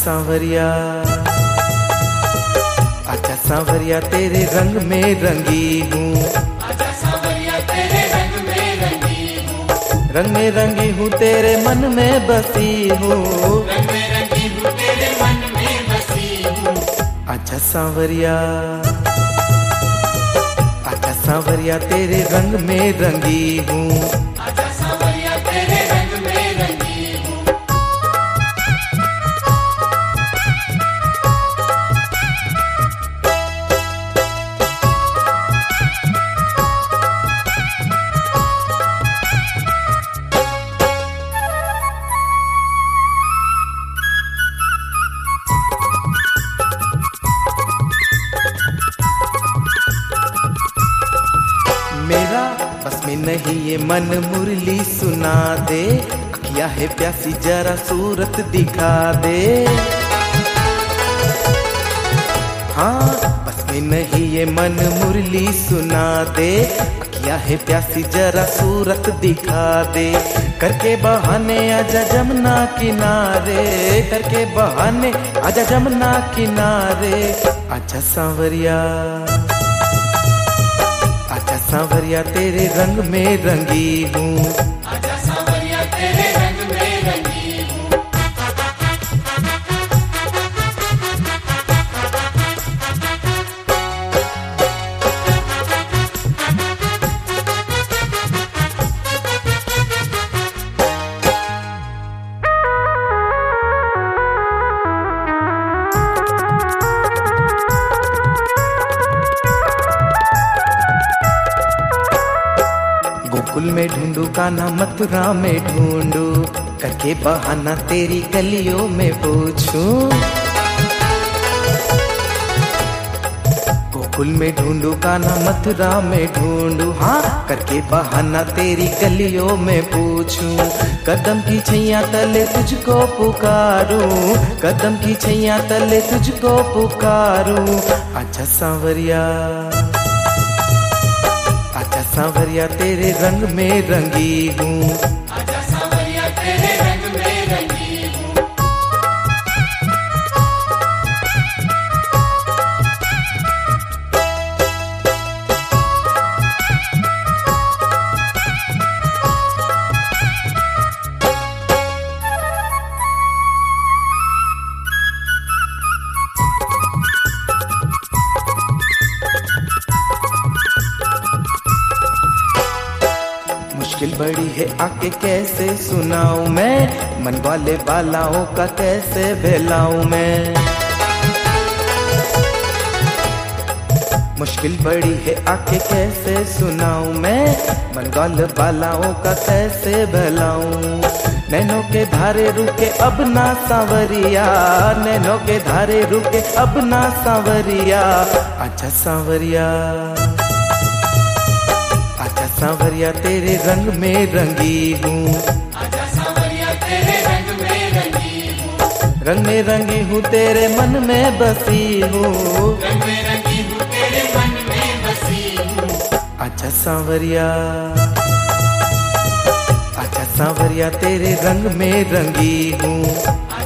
सांवरिया, आजा सांवरिया तेरे रंग में रंगी हूँ, आजा सांवरिया तेरे रंग में रंगी हूँ, रंग में रंगी हूँ तेरे मन में बसी हूँ, रंग में रंगी हूँ तेरे मन में बसी हूँ। आजा सांवरिया, आजा सांवरिया तेरे रंग में रंगी हूँ, आजा सांवरिया तेरे रंग में रंगी हूँ। मेरा बस में नहीं ये मन मुरली सुना दे, अखियाँ है प्यासी जरा सूरत दिखा दे। हाँ बस में नहीं ये मन मुरली सुना दे, अखियाँ है प्यासी जरा सूरत दिखा दे। करके बहाने आजा जमुना किनारे, करके बहाने आजा जमुना किनारे। आजा सांवरिया, आजा सांवरिया तेरे रंग में रंगी हूँ, आजा सांवरिया तेरे रंग में रंगी हूँ। गोकुल में ढूंढू कान्हा मथुरा में ढूंढू, करके बहाना तेरी गलियों में पूछूं। गोकुल में ढूंढू कान्हा मथुरा में ढूंढू, हाँ करके बहाना तेरी गलियों में पूछूं। कदम की छैया तले तुझको पुकारूं, कदम की छैया तले तुझको पुकारूं। आजा सांवरिया, आजा सांवरिया तेरे रंग में रंगी हूँ, आजा सांवरिया तेरे रंग में रंगी हूँ। मुश्किल बड़ी है आके कैसे सुनाऊं मैं, मन वाले बालाओं का कैसे बहलाऊं मैं। मुश्किल बड़ी है आके कैसे सुनाऊं मैं, मन वाले बालाओं का कैसे बहलाऊं। नैनों के धारे रुके अब ना सांवरिया, नैनों के धारे रुके अब ना सांवरिया। आजा सांवरिया, आजा सांवरिया तेरे रंग में रंगी हूँ, आजा सांवरिया तेरे रंग में रंगी हूँ, रंग में रंगी हूँ तेरे मन में बसी हूँ, रंग में रंगी हूँ तेरे मन में बसी हूँ। आजा सांवरिया, आजा सांवरिया तेरे रंग में रंगी हूँ,